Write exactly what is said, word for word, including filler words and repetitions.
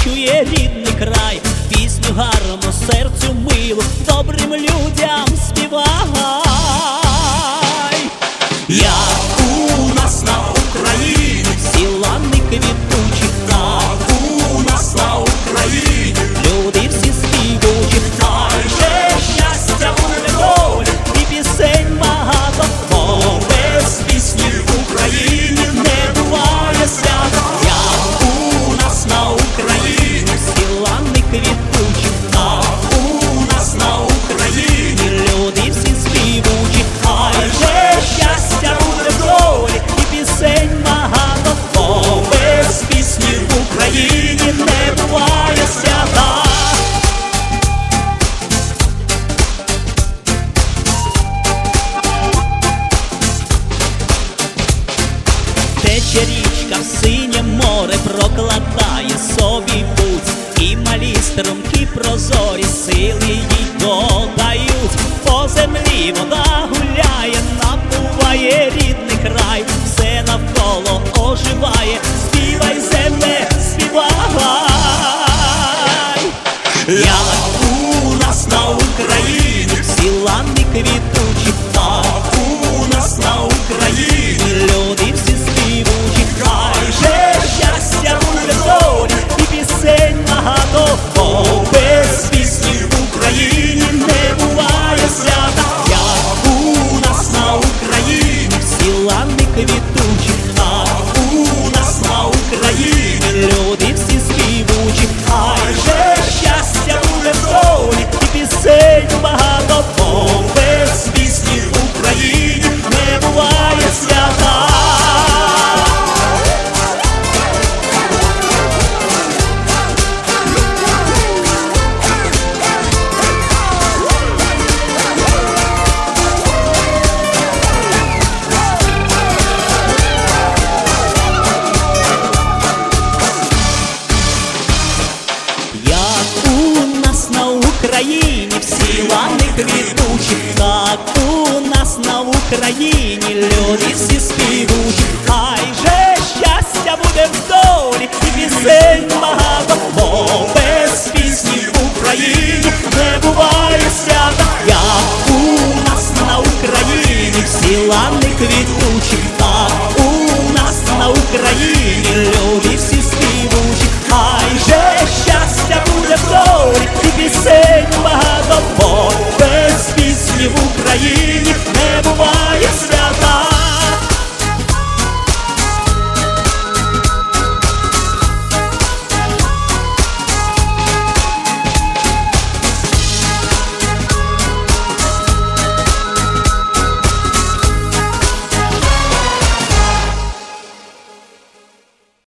почує рідний край, пісню гарну, серцю милу, добрим людям співай. Як у нас на Україні всі лани квітучі, так у нас на Україні люди всі співучі. Хай же щастя буде долі і пісень багато, бо без пісні в Україні не буває свята. Як у нас на Україні всі лани квітучі, так у нас на Україні люди всі співучі. Хай же щастя буде долі і пісень багато, бо без пісні в Україні не буває свята. Тече річка в синє море, прокладає собі путь, і малі струмки прозорі сили їй додають. По землі вода гуляє, напуває рідний край, все навколо оживає, співай, земле, співай. Як у нас на Україні всі лани квітучі, так у нас на Україні люди всі співучі. Хай же щастя буде долі і пісень багато, бо без пісні в Україні не буває свята. Як у нас на Україні всі лани квітучі, так у нас на Україні люди всі співучі. Хай же щастя буде долі і пісень багато, бо без пісні в Україні не буває свята. Як у нас на Україні всі лани квітучі, так у нас на Україні люди всі співучі. Хай же щастя буде в долі і пісень багато, бо без пісні в Україні